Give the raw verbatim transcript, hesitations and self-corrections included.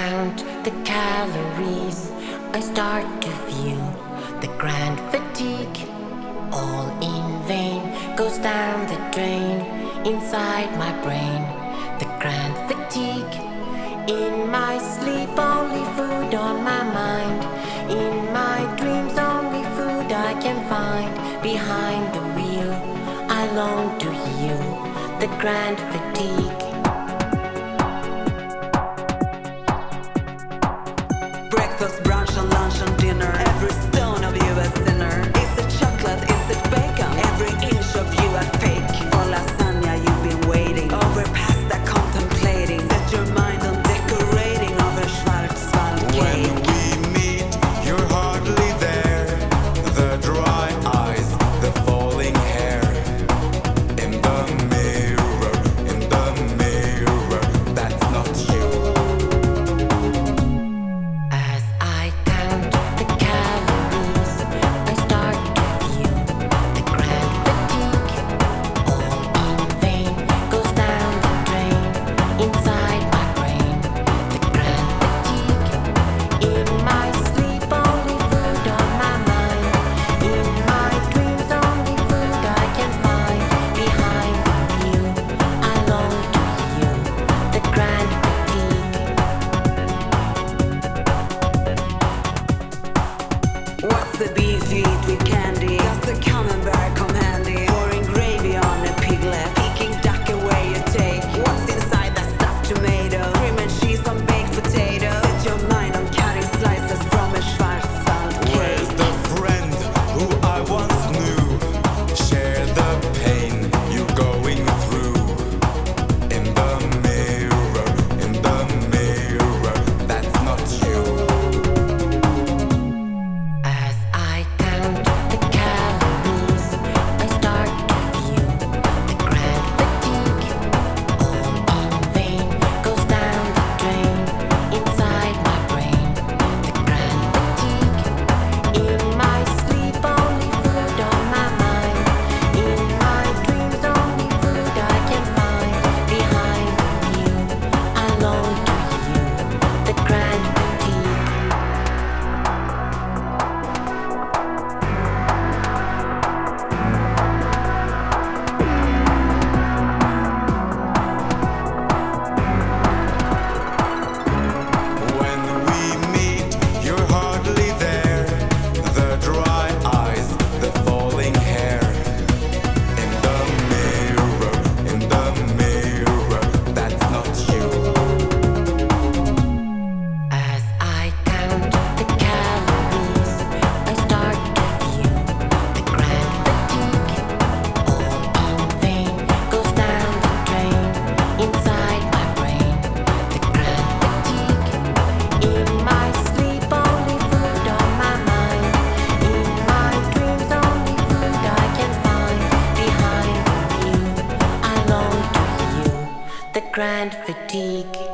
count the calories, I start to feel the grand fatigue. All in vain goes down the drain inside my brain. The grand fatigue. In my sleep, only food on my mind. In my dreams, only food I can find. Behind the wheel, I long to heal the grand fatigue. Breakfast, brunch and lunch and dinner. Every stone of you a sinner. Is it chocolate? Is it bacon? Every inch of you a fake. For lasagna you've been waiting. Over pasta contemplating. Set your mind on decorating over Schwarzwald cake. When we meet, you're hardly there. The dry eyes, the falling hair. In the mirror, in the mirror, that's not you. As I count the calories, I start to feel the grand fatigue. All in vain goes down the drain inside my brain. The grand fatigue. In my sleep, only food on my mind. In my dreams, only food I can find. Behind the wheel, I long to heal the grand fatigue. What's the beef you eat with candy? Does the camembert come handy? Pouring gravy on a piglet. Peking duck away you take. What's inside that stuffed tomato? Cream and cheese on baked potato. Set your mind on cutting slices from a Schwarzwald Where's cake. the friend who I once knew? Share the pain you're going through. In the mirror, in the mirror, that's not you. As I count the calories, I start to feel the grand fatigue. All in vain goes down the drain inside my brain. The grand fatigue. In my sleep, only food on my mind. In my dreams, only food I can find. Behind the wheel, I long to heal the grand fatigue. When we meet, you're hardly there. The dry eyes, the falling hair. In the mirror, in the mirror, that's not you. As I count the calories, I start to feel the grand fatigue. All in vain goes down the drain inside my brain. The grand fatigue. In my sleep, only food on my mind. In my dreams, only food I can find. Behind the wheel, I long to heal the grand fatigue.